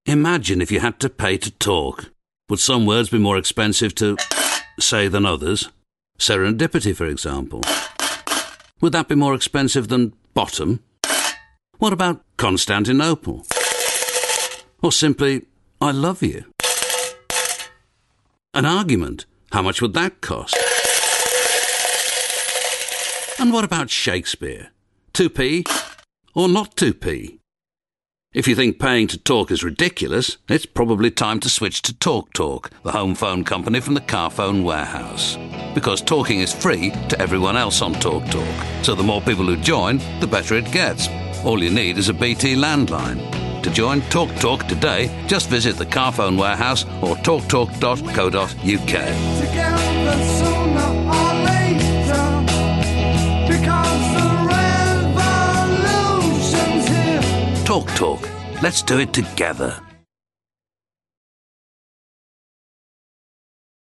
Imagine if you had to pay to talk. Would some words be more expensive to say than others? Serendipity, for example. Would that be more expensive than bottom? What about Constantinople? Or simply, I love you? An argument, how much would that cost? And what about Shakespeare? 2p or not 2p? If you think paying to talk is ridiculous, it's probably time to switch to TalkTalk, the home phone company from the Carphone Warehouse. Because talking is free to everyone else on TalkTalk, so the more people who join, the better it gets. All you need is a BT landline. To join TalkTalk today, just visit the Carphone Warehouse or talktalk.co.uk. Together sooner or later, because the revolution's here. TalkTalk. Let's do it together.